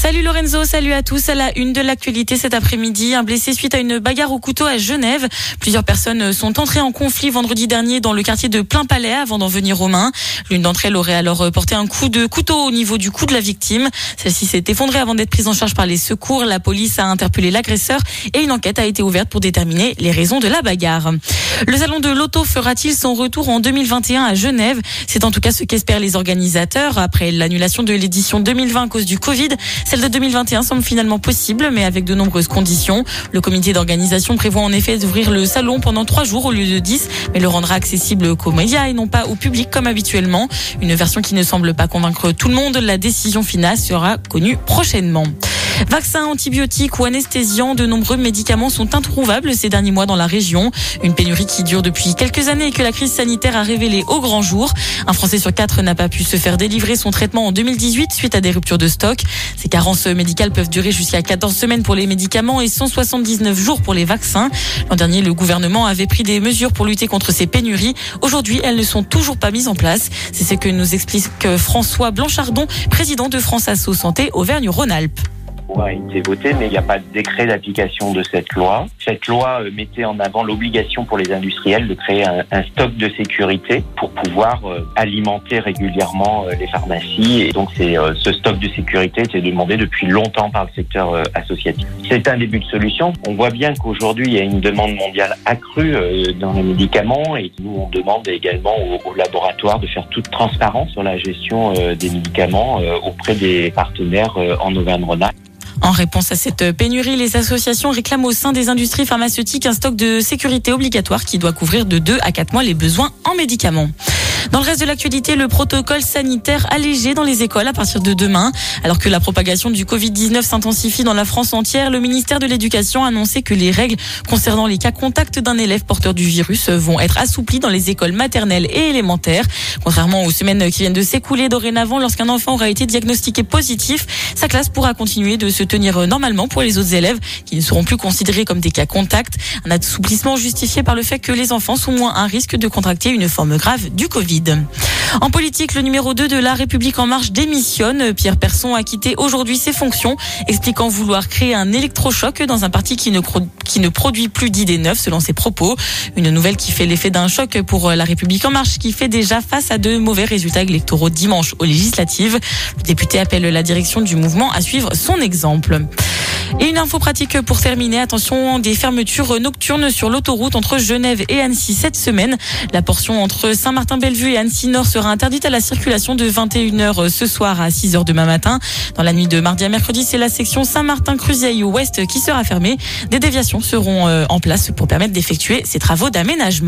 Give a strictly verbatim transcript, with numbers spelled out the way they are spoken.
Salut Lorenzo, salut à tous. À la une de l'actualité cet après-midi, un blessé suite à une bagarre au couteau à Genève. Plusieurs personnes sont entrées en conflit vendredi dernier dans le quartier de Plainpalais avant d'en venir aux mains. L'une d'entre elles aurait alors porté un coup de couteau au niveau du cou de la victime. Celle-ci s'est effondrée avant d'être prise en charge par les secours. La police a interpellé l'agresseur et une enquête a été ouverte pour déterminer les raisons de la bagarre. Le salon de l'auto fera-t-il son retour en deux mille vingt et un à Genève? C'est en tout cas ce qu'espèrent les organisateurs. Après l'annulation de l'édition deux mille vingt à cause du Covid, celle de deux mille vingt et un semble finalement possible, mais avec de nombreuses conditions. Le comité d'organisation prévoit en effet d'ouvrir le salon pendant trois jours au lieu de dix, mais le rendra accessible qu'aux médias et non pas au public comme habituellement. Une version qui ne semble pas convaincre tout le monde. La décision finale sera connue prochainement. Vaccins, antibiotiques ou anesthésiants, de nombreux médicaments sont introuvables ces derniers mois dans la région. Une pénurie qui dure depuis quelques années et que la crise sanitaire a révélé au grand jour. Un Français sur quatre n'a pas pu se faire délivrer son traitement en deux mille dix-huit suite à des ruptures de stock. Ces carences médicales peuvent durer jusqu'à quatorze semaines pour les médicaments et cent soixante-dix-neuf jours pour les vaccins. L'an dernier, le gouvernement avait pris des mesures pour lutter contre ces pénuries. Aujourd'hui, elles ne sont toujours pas mises en place. C'est ce que nous explique François Blanchardon, président de France Asso Santé Auvergne-Rhône-Alpes. La loi a été votée, mais il n'y a pas de décret d'application de cette loi. Cette loi mettait en avant l'obligation pour les industriels de créer un, un stock de sécurité pour pouvoir euh, alimenter régulièrement euh, les pharmacies. Et donc, c'est, euh, ce stock de sécurité était demandé depuis longtemps par le secteur euh, associatif. C'est un début de solution. On voit bien qu'aujourd'hui, il y a une demande mondiale accrue euh, dans les médicaments et nous, on demande également aux, aux laboratoires de faire toute transparence sur la gestion euh, des médicaments euh, auprès des partenaires euh, en Auvergne-Rhône-Alpes. En réponse à cette pénurie, les associations réclament au sein des industries pharmaceutiques un stock de sécurité obligatoire qui doit couvrir de deux à quatre mois les besoins en médicaments. Dans le reste de l'actualité, le protocole sanitaire allégé dans les écoles à partir de demain. Alors que la propagation du covid dix-neuf s'intensifie dans la France entière, le ministère de l'Éducation a annoncé que les règles concernant les cas contacts d'un élève porteur du virus vont être assouplies dans les écoles maternelles et élémentaires. Contrairement aux semaines qui viennent de s'écouler, dorénavant, lorsqu'un enfant aura été diagnostiqué positif, sa classe pourra continuer de se tenir normalement pour les autres élèves qui ne seront plus considérés comme des cas contacts. Un assouplissement justifié par le fait que les enfants sont moins à risque de contracter une forme grave du Covid. En politique, le numéro deux de La République En Marche démissionne. Pierre Persson a quitté aujourd'hui ses fonctions, expliquant vouloir créer un électrochoc dans un parti qui ne, qui ne produit plus d'idées neuves, selon ses propos. Une nouvelle qui fait l'effet d'un choc pour La République En Marche, qui fait déjà face à de mauvais résultats électoraux dimanche aux législatives. Le député appelle la direction du mouvement à suivre son exemple. Et une info pratique pour terminer. Attention, des fermetures nocturnes sur l'autoroute entre Genève et Annecy cette semaine. La portion entre Saint-Martin-Bellevue et Annecy-Nord sera interdite à la circulation de vingt et une heures ce soir à six heures demain matin. Dans la nuit de mardi à mercredi, c'est la section Saint-Martin-Cruseilles Ouest qui sera fermée. Des déviations seront en place pour permettre d'effectuer ces travaux d'aménagement.